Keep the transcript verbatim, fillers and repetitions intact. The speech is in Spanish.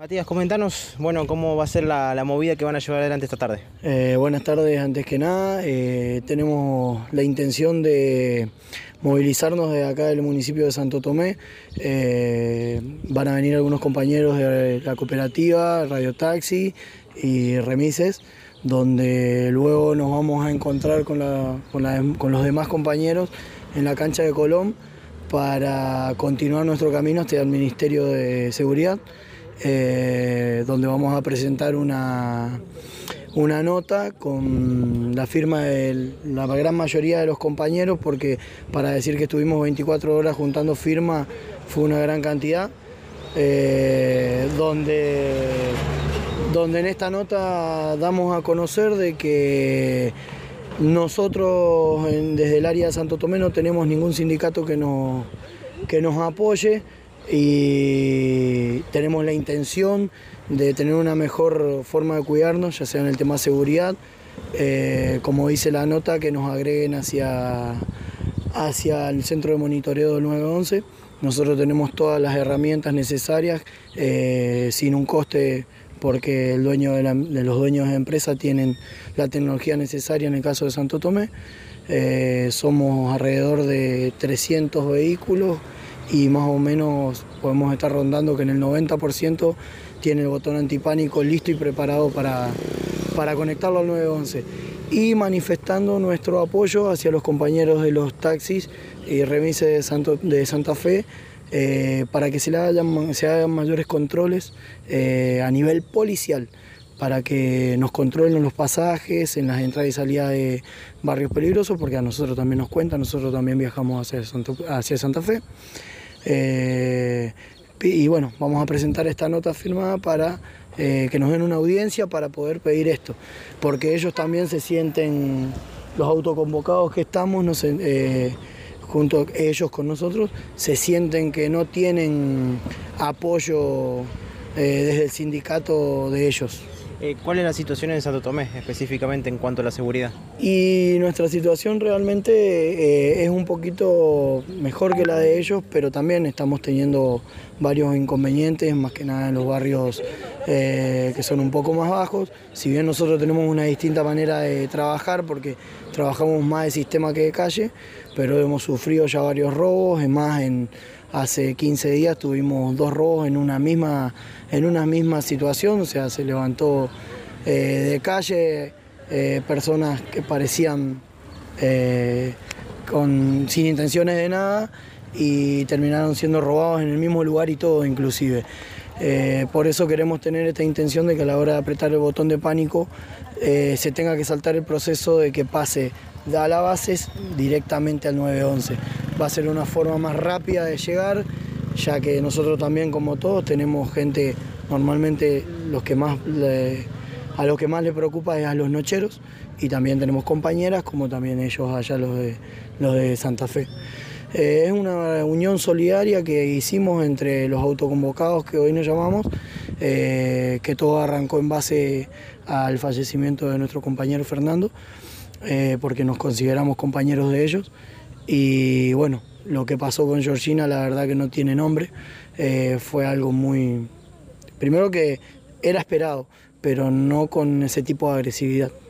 Matías, comentanos, bueno, cómo va a ser la, la movida que van a llevar adelante esta tarde. Eh, buenas tardes, antes que nada. Eh, tenemos la intención de movilizarnos de acá del municipio de Santo Tomé. Eh, van a venir algunos compañeros de la cooperativa, Radio Taxi y Remises, donde luego nos vamos a encontrar con, la, con, la, con los demás compañeros en la cancha de Colón para continuar nuestro camino hasta el Ministerio de Seguridad. Eh, donde vamos a presentar una, una nota con la firma de la gran mayoría de los compañeros, porque para decir que estuvimos veinticuatro horas juntando firmas fue una gran cantidad, eh, donde, donde en esta nota damos a conocer de que nosotros en, desde el área de Santo Tomé no tenemos ningún sindicato que nos, que nos apoye, y tenemos la intención de tener una mejor forma de cuidarnos, ya sea en el tema de seguridad, eh, como dice la nota, que nos agreguen hacia, hacia el centro de monitoreo del nueve once. Nosotros tenemos todas las herramientas necesarias, eh, sin un coste, porque el dueño de, la, de los dueños de empresa tienen la tecnología necesaria en el caso de Santo Tomé. Eh, somos alrededor de trescientos vehículos, y más o menos podemos estar rondando que en el noventa por ciento tiene el botón antipánico listo y preparado para, para conectarlo al nueve once. Y manifestando nuestro apoyo hacia los compañeros de los taxis y remises de, Santo, de Santa Fe, eh, para que se, le hagan, se hagan mayores controles eh, a nivel policial, para que nos controlen los pasajes en las entradas y salidas de barrios peligrosos, porque a nosotros también nos cuenta, nosotros también viajamos hacia, Santo, hacia Santa Fe. Eh, y bueno, vamos a presentar esta nota firmada para eh, que nos den una audiencia para poder pedir esto, porque ellos también se sienten, los autoconvocados que estamos, no sé, eh, junto a ellos con nosotros, se sienten que no tienen apoyo eh, desde el sindicato de ellos. Eh, ¿Cuál es la situación en Santo Tomé, específicamente en cuanto a la seguridad? Y nuestra situación realmente eh, es un poquito mejor que la de ellos, pero también estamos teniendo varios inconvenientes, más que nada en los barrios eh, que son un poco más bajos. Si bien nosotros tenemos una distinta manera de trabajar, porque trabajamos más de sistema que de calle, pero hemos sufrido ya varios robos. Es más, en, hace quince días tuvimos dos robos en una misma, en una misma situación, o sea, se levantó eh, de calle eh, personas que parecían eh, con, sin intenciones de nada, y terminaron siendo robados en el mismo lugar y todo inclusive. Eh, por eso queremos tener esta intención de que a la hora de apretar el botón de pánico eh, se tenga que saltar el proceso de que pase de la base directamente al nueve once. Va a ser una forma más rápida de llegar, ya que nosotros también, como todos, tenemos gente, normalmente los que más le, a los que más les preocupa es a los nocheros, y también tenemos compañeras, como también ellos allá, los de, los de Santa Fe. Eh, es una unión solidaria que hicimos entre los autoconvocados, que hoy nos llamamos, eh, que todo arrancó en base al fallecimiento de nuestro compañero Fernando, eh, porque nos consideramos compañeros de ellos. Y bueno, lo que pasó con Georgina, la verdad que no tiene nombre. Eh, fue algo muy... Primero que era esperado, pero no con ese tipo de agresividad.